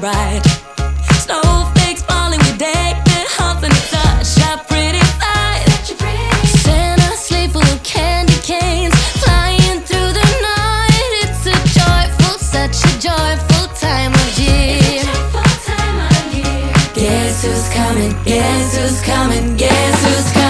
bright. Snowflakes falling, we deck the house and it's such a pretty sight. Santa sleigh full of candy canes flying through the night. It's a joyful, such a joyful time of year. Guess who's coming? Guess who's coming? Guess who's coming?